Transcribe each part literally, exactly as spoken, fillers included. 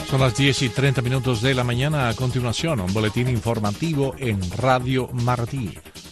Son las diez y treinta minutos de la mañana. A continuación, un boletín informativo en Radio Martí.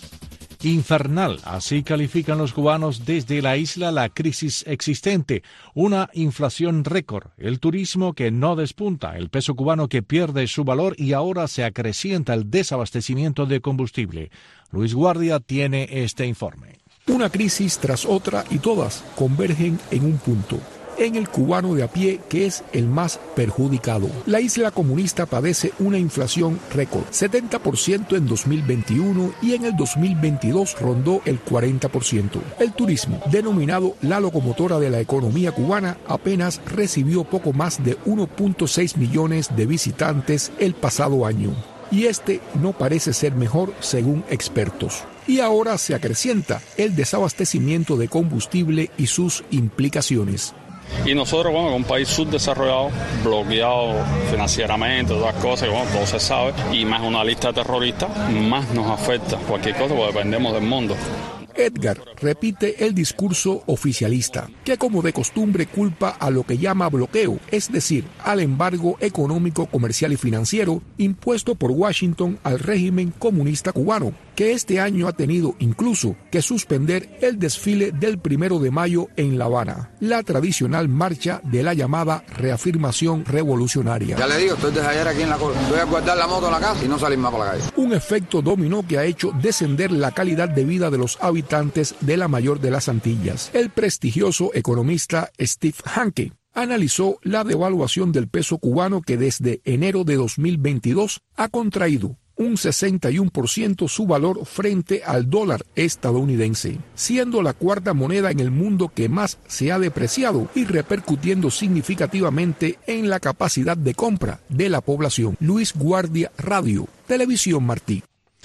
Infernal, así califican los cubanos desde la isla la crisis existente, una inflación récord, el turismo que no despunta, el peso cubano que pierde su valor y ahora se acrecienta el desabastecimiento de combustible. Luis Guardia tiene este informe. Una crisis tras otra y todas convergen en un punto, en el cubano de a pie, que es el más perjudicado. La isla comunista padece una inflación récord, setenta por ciento en dos mil veintiuno y en el dos mil veintidós rondó el cuarenta por ciento. El turismo, denominado la locomotora de la economía cubana, apenas recibió poco más de uno punto seis millones de visitantes el pasado año. Y este no parece ser mejor según expertos. Y ahora se acrecienta el desabastecimiento de combustible y sus implicaciones. Y nosotros, bueno, como un país subdesarrollado, bloqueado financieramente, todas las cosas, bueno, todo se sabe, y más una lista de terroristas, más nos afecta cualquier cosa porque dependemos del mundo. Edgar repite el discurso oficialista, que como de costumbre culpa a lo que llama bloqueo, es decir, al embargo económico, comercial y financiero impuesto por Washington al régimen comunista cubano, que este año ha tenido incluso que suspender el desfile del primero de mayo en La Habana, la tradicional marcha de la llamada reafirmación revolucionaria. Ya le digo, estoy desde ayer aquí en la cola. Voy a guardar la moto en la casa y no salir más por la calle. Un efecto dominó que ha hecho descender la calidad de vida de los habitantes de la mayor de las Antillas. El prestigioso economista Steve Hanke analizó la devaluación del peso cubano, que desde enero de dos mil veintidós ha contraído un sesenta y uno por ciento su valor frente al dólar estadounidense, siendo la cuarta moneda en el mundo que más se ha depreciado y repercutiendo significativamente en la capacidad de compra de la población. Luis Guardia, Radio, Televisión Martí.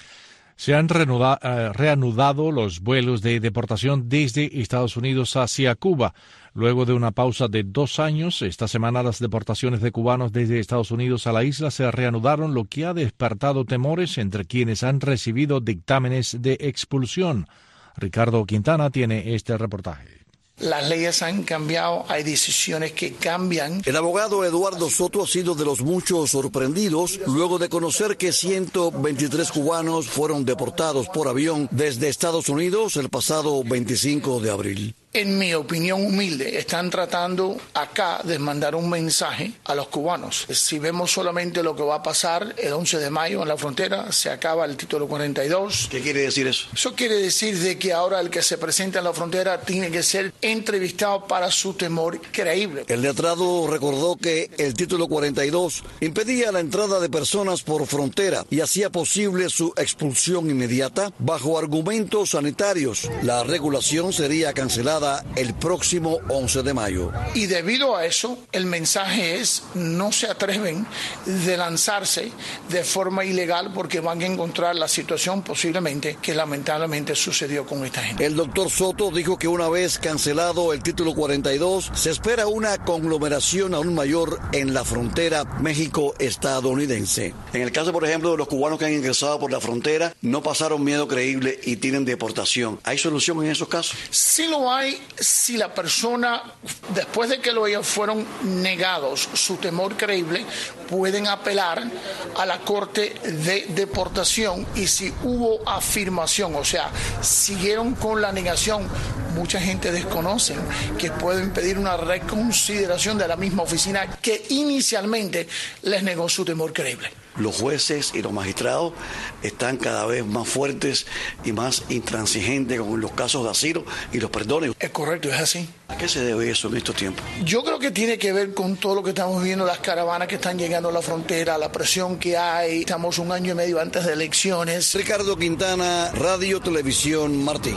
Se han reanuda, eh, reanudado los vuelos de deportación desde Estados Unidos hacia Cuba. Luego de una pausa de dos años, esta semana las deportaciones de cubanos desde Estados Unidos a la isla se reanudaron, lo que ha despertado temores entre quienes han recibido dictámenes de expulsión. Ricardo Quintana tiene este reportaje. Las leyes han cambiado, hay decisiones que cambian. El abogado Eduardo Soto ha sido de los muchos sorprendidos luego de conocer que ciento veintitrés cubanos fueron deportados por avión desde Estados Unidos el pasado veinticinco de abril. En mi opinión humilde, están tratando acá de mandar un mensaje a los cubanos. Si vemos solamente lo que va a pasar el once de mayo en la frontera, se acaba el título cuarenta y dos. ¿Qué quiere decir eso? Eso quiere decir de que ahora el que se presenta en la frontera tiene que ser entrevistado para su temor creíble. El letrado recordó que el título cuarenta y dos impedía la entrada de personas por frontera y hacía posible su expulsión inmediata bajo argumentos sanitarios. La regulación sería cancelada el próximo once de mayo. Y debido a eso, el mensaje es: no se atreven de lanzarse de forma ilegal porque van a encontrar la situación posiblemente que lamentablemente sucedió con esta gente. El doctor Soto dijo que una vez cancelado el título cuarenta y dos, se espera una conglomeración aún mayor en la frontera México-estadounidense. En el caso, por ejemplo, de los cubanos que han ingresado por la frontera, no pasaron miedo creíble y tienen deportación. ¿Hay solución en esos casos? Sí lo hay. Si la persona, después de que ellos fueron negados su temor creíble, pueden apelar a la Corte de Deportación, y si hubo afirmación, o sea, siguieron con la negación, mucha gente desconoce que pueden pedir una reconsideración de la misma oficina que inicialmente les negó su temor creíble. Los jueces y los magistrados están cada vez más fuertes y más intransigentes con los casos de asilo y los perdones. Es correcto, es así. ¿A qué se debe eso en estos tiempos? Yo creo que tiene que ver con todo lo que estamos viendo, las caravanas que están llegando a la frontera, la presión que hay. Estamos un año y medio antes de elecciones. Ricardo Quintana, Radio Televisión Martí.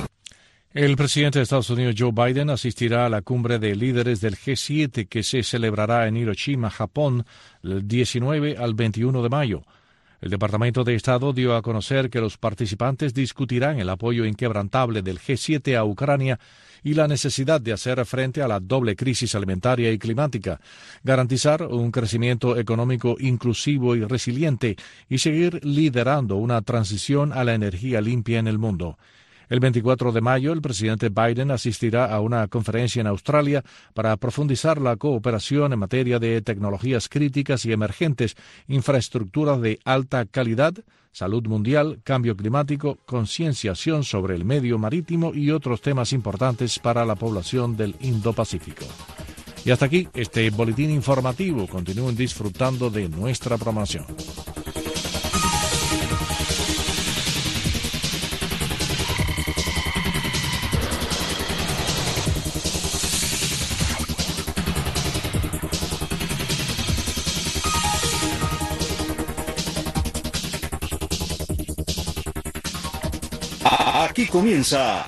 El presidente de Estados Unidos, Joe Biden, asistirá a la cumbre de líderes del G siete que se celebrará en Hiroshima, Japón, del diecinueve al veintiuno de mayo. El Departamento de Estado dio a conocer que los participantes discutirán el apoyo inquebrantable del G siete a Ucrania y la necesidad de hacer frente a la doble crisis alimentaria y climática, garantizar un crecimiento económico inclusivo y resiliente y seguir liderando una transición a la energía limpia en el mundo. El veinticuatro de mayo, el presidente Biden asistirá a una conferencia en Australia para profundizar la cooperación en materia de tecnologías críticas y emergentes, infraestructura de alta calidad, salud mundial, cambio climático, concienciación sobre el medio marítimo y otros temas importantes para la población del Indo-Pacífico. Y hasta aquí este boletín informativo. Continúen disfrutando de nuestra programación. Aquí comienza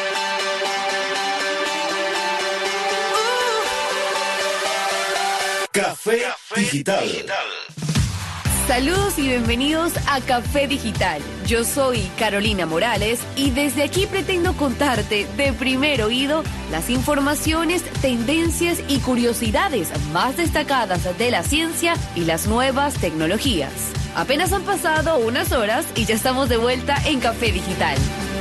Café Digital. Saludos y bienvenidos a Café Digital. Yo soy Carolina Morales y desde aquí pretendo contarte de primer oído las informaciones, tendencias y curiosidades más destacadas de la ciencia y las nuevas tecnologías. Apenas han pasado unas horas y ya estamos de vuelta en Café Digital.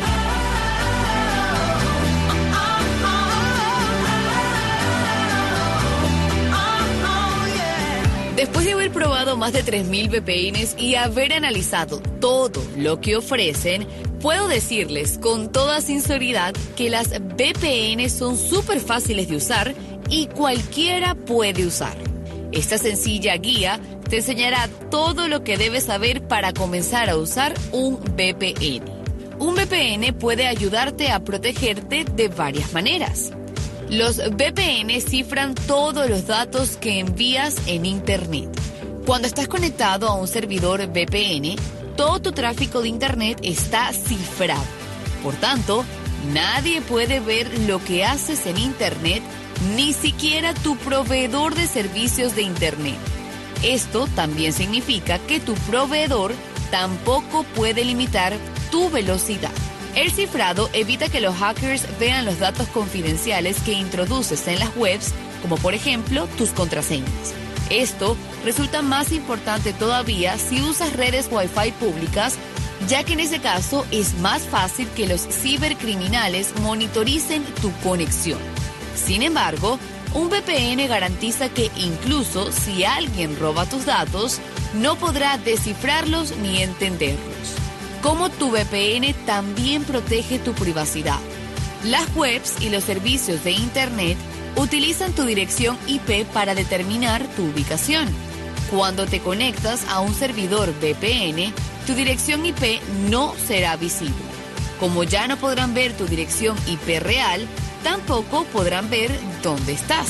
Después de haber probado más de tres mil V P Ns y haber analizado todo lo que ofrecen, puedo decirles con toda sinceridad que las V P N son súper fáciles de usar y cualquiera puede usar. Esta sencilla guía te enseñará todo lo que debes saber para comenzar a usar un V P N. Un V P N puede ayudarte a protegerte de varias maneras. Los V P N cifran todos los datos que envías en Internet. Cuando estás conectado a un servidor V P N, todo tu tráfico de Internet está cifrado. Por tanto, nadie puede ver lo que haces en Internet, ni siquiera tu proveedor de servicios de Internet. Esto también significa que tu proveedor tampoco puede limitar tu velocidad. El cifrado evita que los hackers vean los datos confidenciales que introduces en las webs, como por ejemplo tus contraseñas. Esto resulta más importante todavía si usas redes Wi-Fi públicas, ya que en ese caso es más fácil que los cibercriminales monitoricen tu conexión. Sin embargo, un V P N garantiza que incluso si alguien roba tus datos, no podrá descifrarlos ni entenderlos. Como tu V P N también protege tu privacidad. Las webs y los servicios de Internet utilizan tu dirección I P para determinar tu ubicación. Cuando te conectas a un servidor V P N, tu dirección I P no será visible. Como ya no podrán ver tu dirección I P real, tampoco podrán ver dónde estás.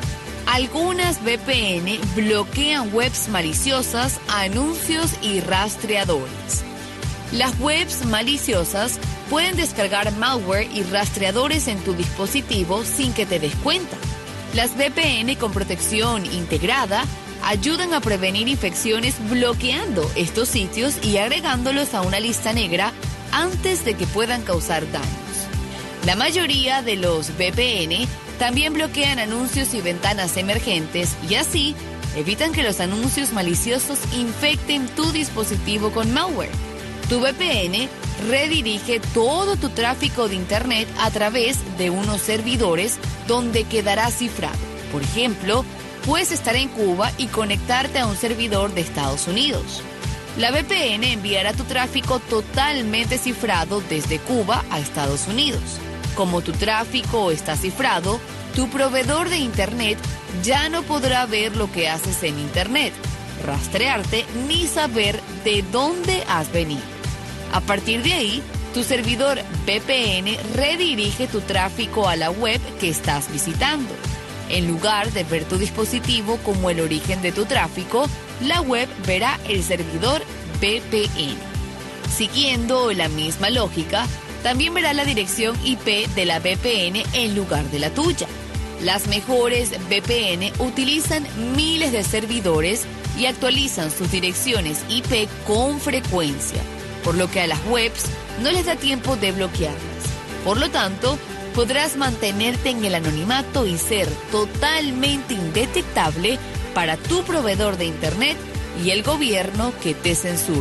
Algunas V P N bloquean webs maliciosas, anuncios y rastreadores. Las webs maliciosas pueden descargar malware y rastreadores en tu dispositivo sin que te des cuenta. Las V P N con protección integrada ayudan a prevenir infecciones bloqueando estos sitios y agregándolos a una lista negra antes de que puedan causar daños. La mayoría de los V P N también bloquean anuncios y ventanas emergentes y así evitan que los anuncios maliciosos infecten tu dispositivo con malware. Tu V P N redirige todo tu tráfico de Internet a través de unos servidores donde quedará cifrado. Por ejemplo, puedes estar en Cuba y conectarte a un servidor de Estados Unidos. La V P N enviará tu tráfico totalmente cifrado desde Cuba a Estados Unidos. Como tu tráfico está cifrado, tu proveedor de Internet ya no podrá ver lo que haces en Internet, rastrearte ni saber de dónde has venido. A partir de ahí, tu servidor V P N redirige tu tráfico a la web que estás visitando. En lugar de ver tu dispositivo como el origen de tu tráfico, la web verá el servidor V P N. Siguiendo la misma lógica, también verá la dirección I P de la V P N en lugar de la tuya. Las mejores V P N utilizan miles de servidores y actualizan sus direcciones I P con frecuencia, por lo que a las webs no les da tiempo de bloquearlas. Por lo tanto, podrás mantenerte en el anonimato y ser totalmente indetectable para tu proveedor de Internet y el gobierno que te censura.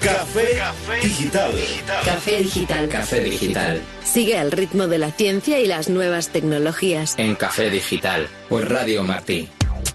Café, Café Digital. Café Digital. Café Digital. Sigue al ritmo de la ciencia y las nuevas tecnologías. En Café Digital, por Radio Martí.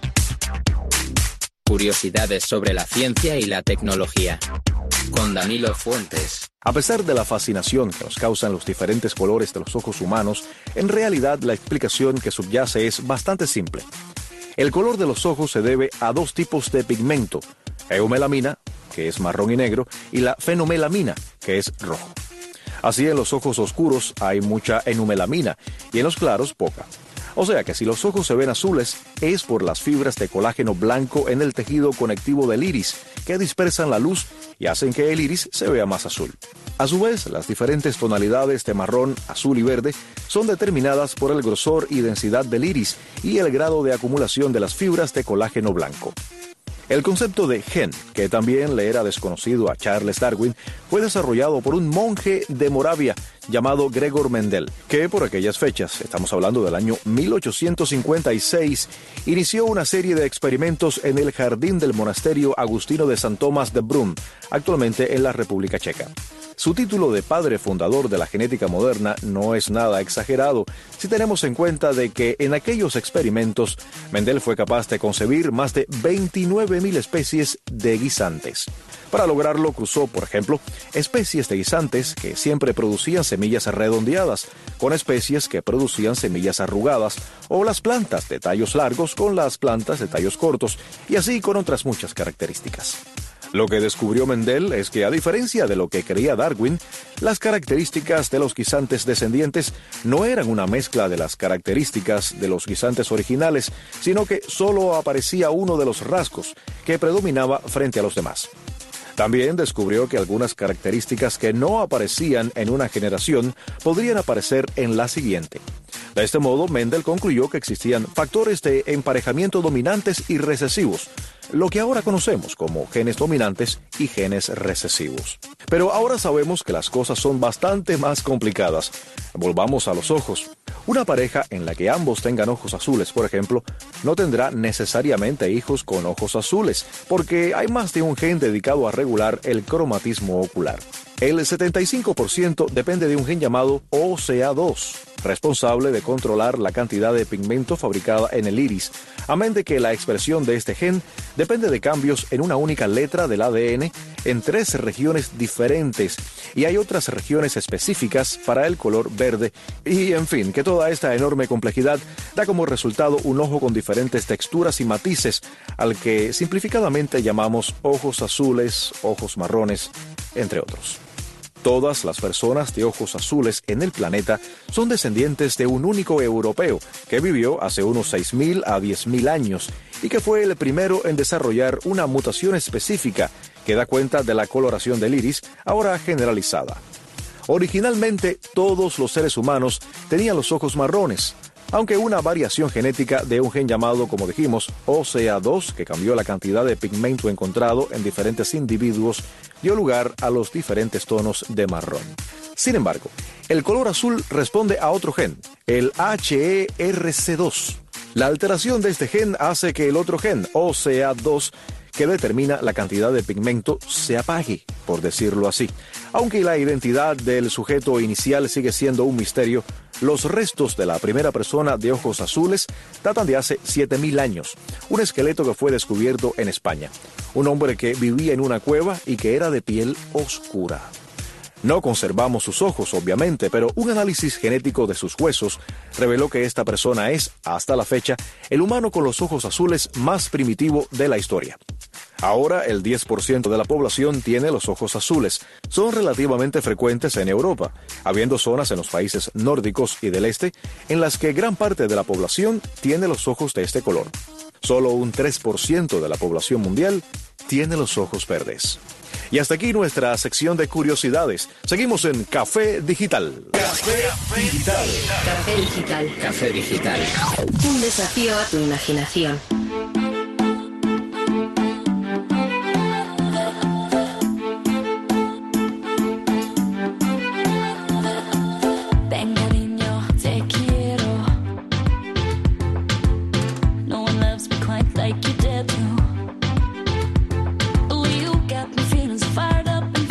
Curiosidades sobre la ciencia y la tecnología. Con Danilo Fuentes. A pesar de la fascinación que nos causan los diferentes colores de los ojos humanos, en realidad la explicación que subyace es bastante simple. El color de los ojos se debe a dos tipos de pigmento, eumelamina, que es marrón y negro, y la fenomelamina, que es rojo. Así, en los ojos oscuros hay mucha enumelamina y en los claros poca. O sea que si los ojos se ven azules, es por las fibras de colágeno blanco en el tejido conectivo del iris, que dispersan la luz y hacen que el iris se vea más azul. A su vez, las diferentes tonalidades de marrón, azul y verde son determinadas por el grosor y densidad del iris y el grado de acumulación de las fibras de colágeno blanco. El concepto de gen, que también le era desconocido a Charles Darwin, fue desarrollado por un monje de Moravia llamado Gregor Mendel, que por aquellas fechas, estamos hablando del año mil ochocientos cincuenta y seis, inició una serie de experimentos en el jardín del monasterio agustino de San Tomás de Brunn, actualmente en la República Checa. Su título de padre fundador de la genética moderna no es nada exagerado si tenemos en cuenta de que en aquellos experimentos Mendel fue capaz de concebir más de veintinueve mil especies de guisantes. Para lograrlo cruzó, por ejemplo, especies de guisantes que siempre producían semillas redondeadas con especies que producían semillas arrugadas, o las plantas de tallos largos con las plantas de tallos cortos, y así con otras muchas características. Lo que descubrió Mendel es que, a diferencia de lo que creía Darwin, las características de los guisantes descendientes no eran una mezcla de las características de los guisantes originales, sino que solo aparecía uno de los rasgos que predominaba frente a los demás. También descubrió que algunas características que no aparecían en una generación podrían aparecer en la siguiente. De este modo, Mendel concluyó que existían factores de emparejamiento dominantes y recesivos, lo que ahora conocemos como genes dominantes y genes recesivos. Pero ahora sabemos que las cosas son bastante más complicadas. Volvamos a los ojos. Una pareja en la que ambos tengan ojos azules, por ejemplo, no tendrá necesariamente hijos con ojos azules, porque hay más de un gen dedicado a regular el cromatismo ocular. El setenta y cinco por ciento depende de un gen llamado O C A dos, responsable de controlar la cantidad de pigmento fabricada en el iris, amén de que la expresión de este gen depende de cambios en una única letra del A D N en tres regiones diferentes, y hay otras regiones específicas para el color verde, y en fin, que toda esta enorme complejidad da como resultado un ojo con diferentes texturas y matices, al que simplificadamente llamamos ojos azules, ojos marrones, entre otros. Todas las personas de ojos azules en el planeta son descendientes de un único europeo que vivió hace unos seis mil a diez mil años y que fue el primero en desarrollar una mutación específica que da cuenta de la coloración del iris, ahora generalizada. Originalmente, todos los seres humanos tenían los ojos marrones, aunque una variación genética de un gen llamado, como dijimos, O C A dos, que cambió la cantidad de pigmento encontrado en diferentes individuos, dio lugar a los diferentes tonos de marrón. Sin embargo, el color azul responde a otro gen, el H E R C dos. La alteración de este gen hace que el otro gen, O C A dos, que determina la cantidad de pigmento, se apague, por decirlo así. Aunque la identidad del sujeto inicial sigue siendo un misterio, los restos de la primera persona de ojos azules datan de hace siete mil años, un esqueleto que fue descubierto en España. Un hombre que vivía en una cueva y que era de piel oscura. No conservamos sus ojos, obviamente, pero un análisis genético de sus huesos reveló que esta persona es, hasta la fecha, el humano con los ojos azules más primitivo de la historia. Ahora, el diez por ciento de la población tiene los ojos azules. Son relativamente frecuentes en Europa, habiendo zonas en los países nórdicos y del este en las que gran parte de la población tiene los ojos de este color. Solo un tres por ciento de la población mundial tiene los ojos verdes. Y hasta aquí nuestra sección de curiosidades. Seguimos en Café Digital. Café Digital. Café Digital. Café Digital. Un desafío a tu imaginación. Like you did to. Oh, you got me feeling so fired up and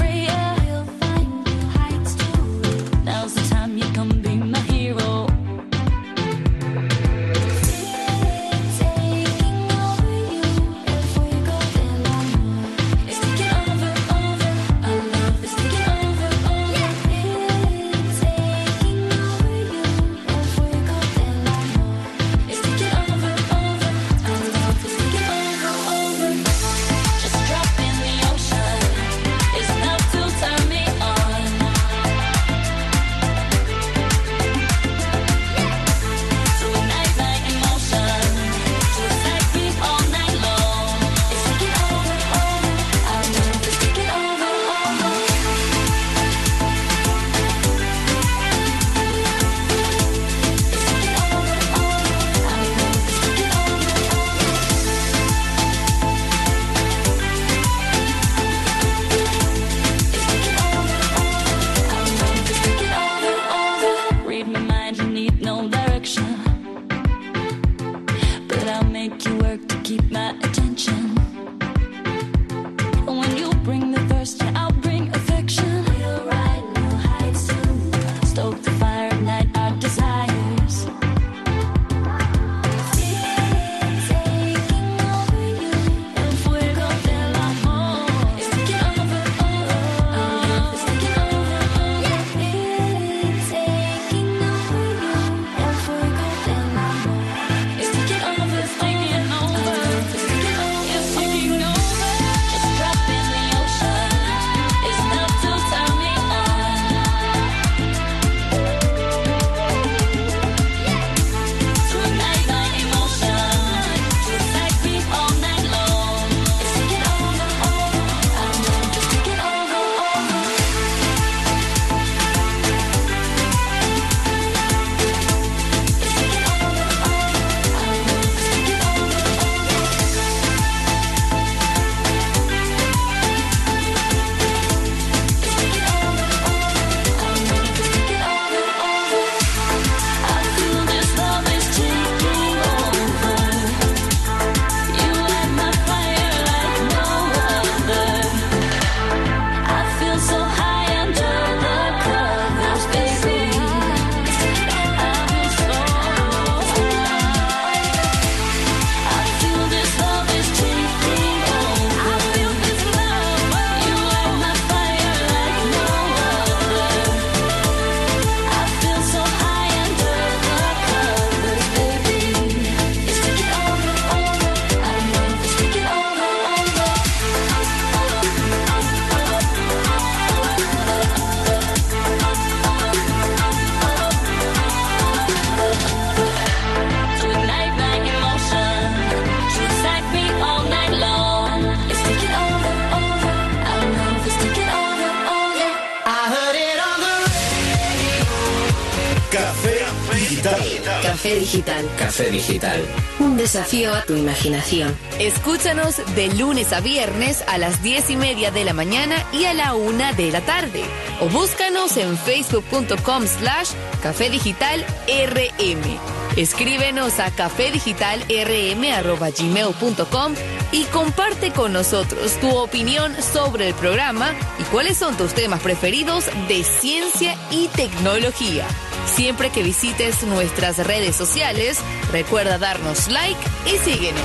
Café Digital. Café Digital. Un desafío a tu imaginación. Escúchanos de lunes a viernes a las diez y media de la mañana y a la una de la tarde. O búscanos en facebook.com slash Café Digital RM. Escríbenos a cafedigitalrm arroba gmail punto com y comparte con nosotros tu opinión sobre el programa y cuáles son tus temas preferidos de ciencia y tecnología. Siempre que visites nuestras redes sociales, recuerda darnos like y síguenos.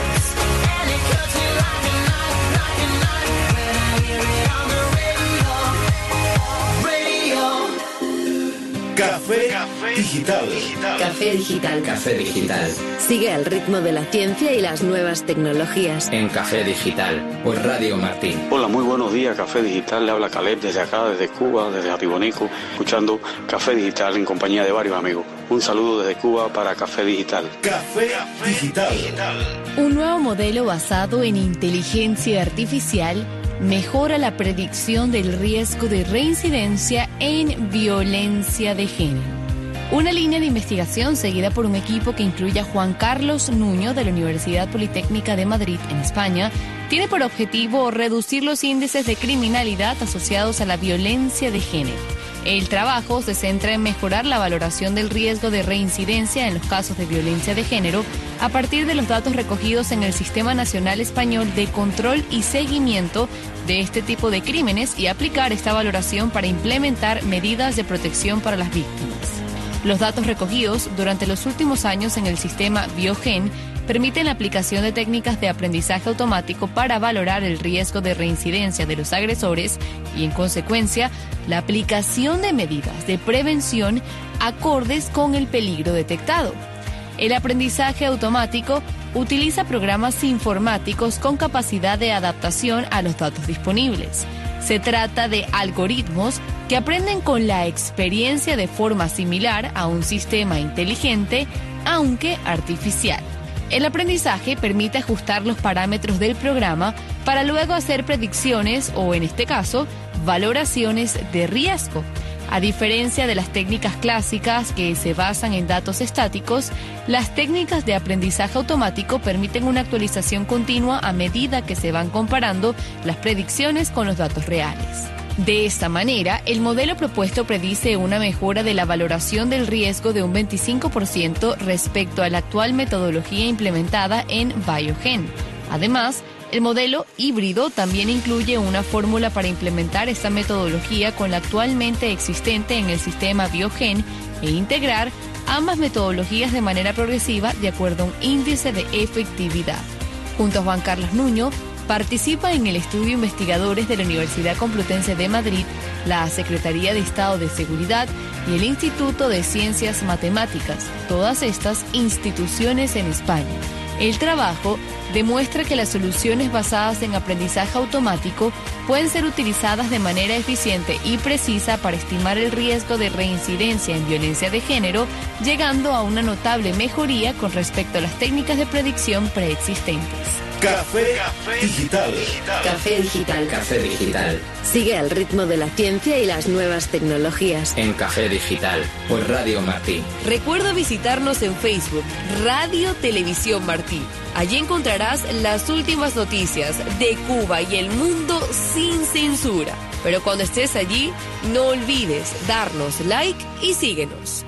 Café, Café Digital. Café Digital. Café Digital. Sigue al ritmo de la ciencia y las nuevas tecnologías. En Café Digital, por Radio Martín. Hola, muy buenos días, Café Digital. Le habla Caleb desde acá, desde Cuba, desde Arribonico, escuchando Café Digital en compañía de varios amigos. Un saludo desde Cuba para Café Digital. Café Digital. Un nuevo modelo basado en inteligencia artificial mejora la predicción del riesgo de reincidencia en violencia de género. Una línea de investigación seguida por un equipo que incluye a Juan Carlos Nuño de la Universidad Politécnica de Madrid, en España, tiene por objetivo reducir los índices de criminalidad asociados a la violencia de género. El trabajo se centra en mejorar la valoración del riesgo de reincidencia en los casos de violencia de género a partir de los datos recogidos en el Sistema Nacional Español de Control y Seguimiento de este tipo de crímenes y aplicar esta valoración para implementar medidas de protección para las víctimas. Los datos recogidos durante los últimos años en el sistema Biogen permiten la aplicación de técnicas de aprendizaje automático para valorar el riesgo de reincidencia de los agresores y, en consecuencia, la aplicación de medidas de prevención acordes con el peligro detectado. El aprendizaje automático utiliza programas informáticos con capacidad de adaptación a los datos disponibles. Se trata de algoritmos que aprenden con la experiencia de forma similar a un sistema inteligente, aunque artificial. El aprendizaje permite ajustar los parámetros del programa para luego hacer predicciones o, en este caso, valoraciones de riesgo. A diferencia de las técnicas clásicas que se basan en datos estáticos, las técnicas de aprendizaje automático permiten una actualización continua a medida que se van comparando las predicciones con los datos reales. De esta manera, el modelo propuesto predice una mejora de la valoración del riesgo de un veinticinco por ciento respecto a la actual metodología implementada en Biogen. Además, el modelo híbrido también incluye una fórmula para implementar esta metodología con la actualmente existente en el sistema Biogen e integrar ambas metodologías de manera progresiva de acuerdo a un índice de efectividad. Junto a Juan Carlos Nuño, participa en el estudio investigadores de la Universidad Complutense de Madrid, la Secretaría de Estado de Seguridad y el Instituto de Ciencias Matemáticas, todas estas instituciones en España. El trabajo demuestra que las soluciones basadas en aprendizaje automático pueden ser utilizadas de manera eficiente y precisa para estimar el riesgo de reincidencia en violencia de género, llegando a una notable mejoría con respecto a las técnicas de predicción preexistentes. Café, Café Digital. Café Digital. Café Digital. Sigue al ritmo de la ciencia y las nuevas tecnologías. En Café Digital, por Radio Martín. Recuerda visitarnos en Facebook, Radio Televisión Martí. Allí encontrarás las últimas noticias de Cuba y el mundo sin censura. Pero cuando estés allí, no olvides darnos like y síguenos.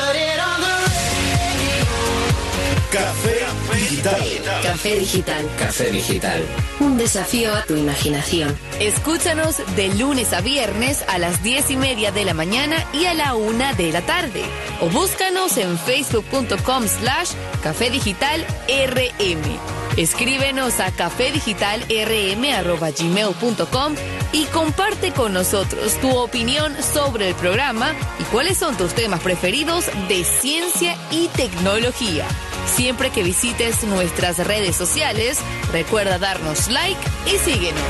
Café Digital. Café Digital. Café Digital. Un desafío a tu imaginación. Escúchanos de lunes a viernes a las diez y media de la mañana y a la una de la tarde. O búscanos en facebook.com slash Café Digital RM. Escríbenos a cafedigitalrm arroba gmail punto com y comparte con nosotros tu opinión sobre el programa y cuáles son tus temas preferidos de ciencia y tecnología. Siempre que visites nuestras redes sociales, recuerda darnos like y síguenos.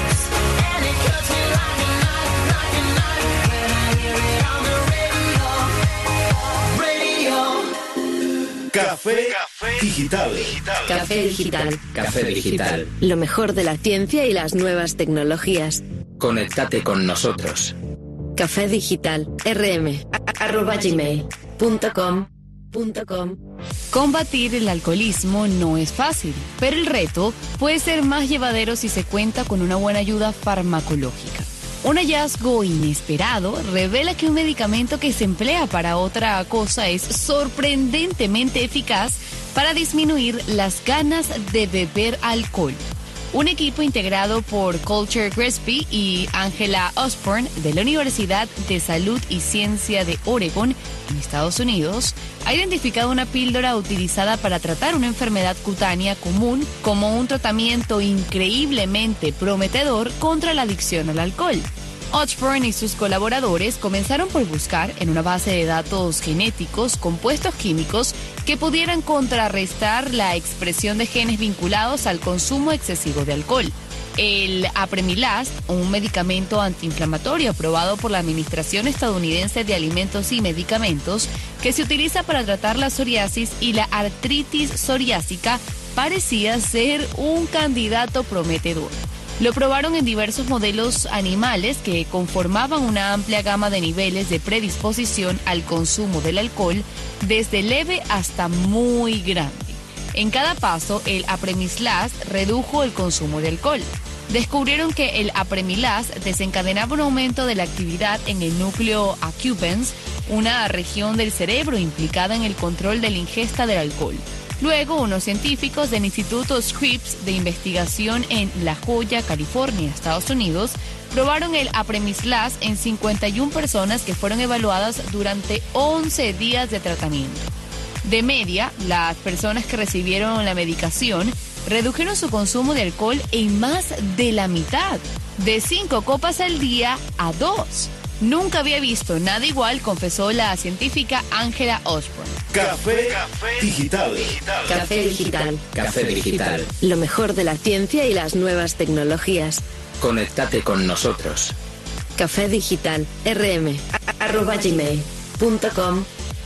Café Digital. Café Digital. Café Digital. Lo mejor de la ciencia y las nuevas tecnologías. Conéctate con nosotros. Café Digital. rm arroba gmail punto com punto com Combatir el alcoholismo no es fácil, pero el reto puede ser más llevadero si se cuenta con una buena ayuda farmacológica. Un hallazgo inesperado revela que un medicamento que se emplea para otra cosa es sorprendentemente eficaz para disminuir las ganas de beber alcohol. Un equipo integrado por Culture Crespi y Angela Osborne de la Universidad de Salud y Ciencia de Oregon, en Estados Unidos, ha identificado una píldora utilizada para tratar una enfermedad cutánea común como un tratamiento increíblemente prometedor contra la adicción al alcohol. Osborne y sus colaboradores comenzaron por buscar en una base de datos genéticos compuestos químicos que pudieran contrarrestar la expresión de genes vinculados al consumo excesivo de alcohol. El Apremilast, un medicamento antiinflamatorio aprobado por la Administración Estadounidense de Alimentos y Medicamentos, que se utiliza para tratar la psoriasis y la artritis psoriásica, parecía ser un candidato prometedor. Lo probaron en diversos modelos animales que conformaban una amplia gama de niveles de predisposición al consumo del alcohol, desde leve hasta muy grande. En cada paso, el Apremilast redujo el consumo de alcohol. Descubrieron que el Apremilast desencadenaba un aumento de la actividad en el núcleo accumbens, una región del cerebro implicada en el control de la ingesta del alcohol. Luego, unos científicos del Instituto Scripps de Investigación en La Joya, California, Estados Unidos, probaron el Apremilast en cincuenta y una personas que fueron evaluadas durante once días de tratamiento. De media, las personas que recibieron la medicación redujeron su consumo de alcohol en más de la mitad, de cinco copas al día a dos. Nunca había visto nada igual, confesó la científica Angela Osborne. Café, Café digital. Café digital. Café digital. Lo mejor de la ciencia y las nuevas tecnologías. Conéctate con nosotros. Café digital. rm arroba gmail punto com.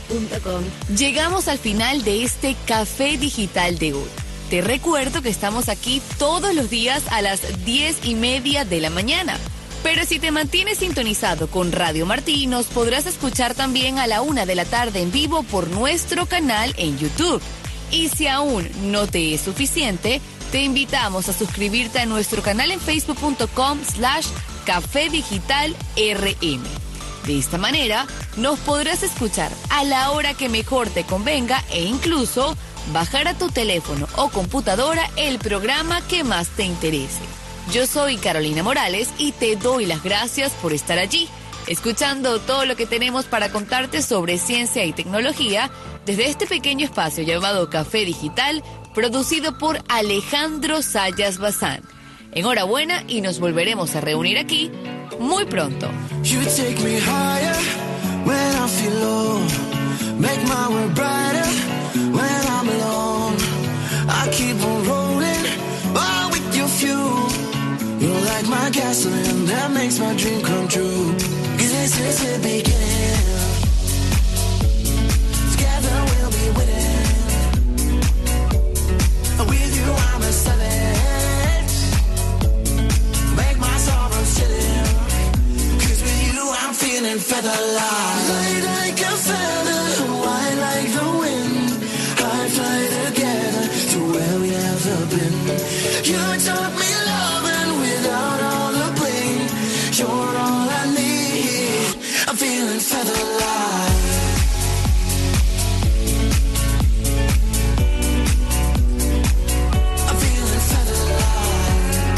Llegamos al final de este Café Digital de hoy. Te recuerdo que estamos aquí todos los días a las diez y media de la mañana. Pero si te mantienes sintonizado con Radio Martí, nos podrás escuchar también a la una de la tarde en vivo por nuestro canal en YouTube. Y si aún no te es suficiente, te invitamos a suscribirte a nuestro canal en facebook punto com slash café digital rm. De esta manera, nos podrás escuchar a la hora que mejor te convenga e incluso bajar a tu teléfono o computadora el programa que más te interese. Yo soy Carolina Morales y te doy las gracias por estar allí, escuchando todo lo que tenemos para contarte sobre ciencia y tecnología desde este pequeño espacio llamado Café Digital, producido por Alejandro Sayas Bazán. Enhorabuena y nos volveremos a reunir aquí muy pronto. You take me higher when I feel low, make my world brighter when I'm alone. I keep on rolling, oh, with your fuel. You're like my gasoline that makes my dream come true. 'Cause this is the beginning. Together we'll be winning. With you I'm a savage. Make my sorrow silly. 'Cause with you I'm feeling feather-light. Light like a feather, white like the wind. I fly together to where we never been. You taught me love and without all the bling, you're all I need. I'm feeling feather-light. I'm feeling feather-light.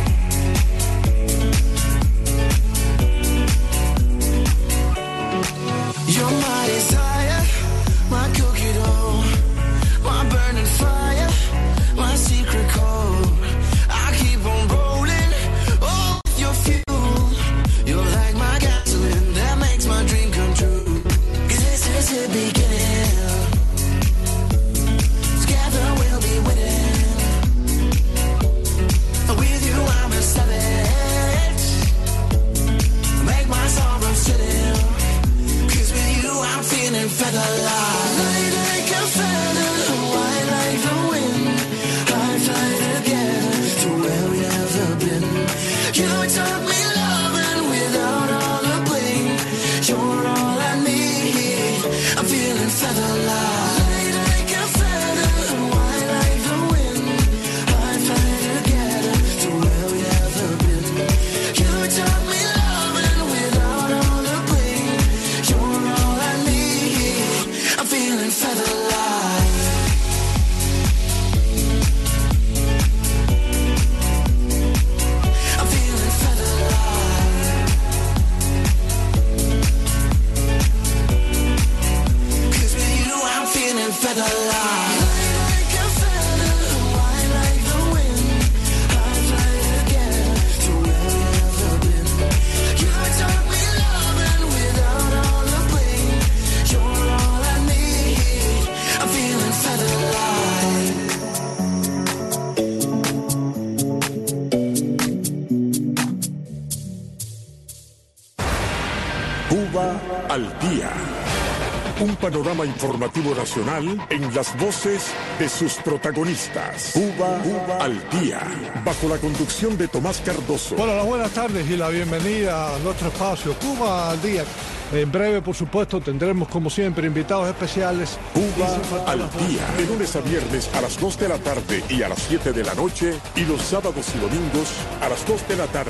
You're my desire, my cookie dough, my burning fire, my secret code. I keep on rolling, oh, with your fuel. You're like my gasoline that makes my dream come true. 'Cause this is the beginning. Together we'll be winning. With you I'm a savage. Make my sorrow silly. 'Cause with you I'm feeling feather-light. Light like a feather, white like the wind. I fly together to where we never been. You taught me love and without all the bling, you're all I need. I'm feeling feather-light. Light like Cuba al día. Un panorama informativo nacional en las voces de sus protagonistas. Cuba, Cuba al día. Bajo la conducción de Tomás Cardoso. Hola, buenas tardes y la bienvenida a nuestro espacio Cuba al día. En breve, por supuesto, tendremos como siempre invitados especiales. Cuba al día. De lunes a viernes a las dos de la tarde y a las siete de la noche. Y los sábados y domingos a las dos de la tarde.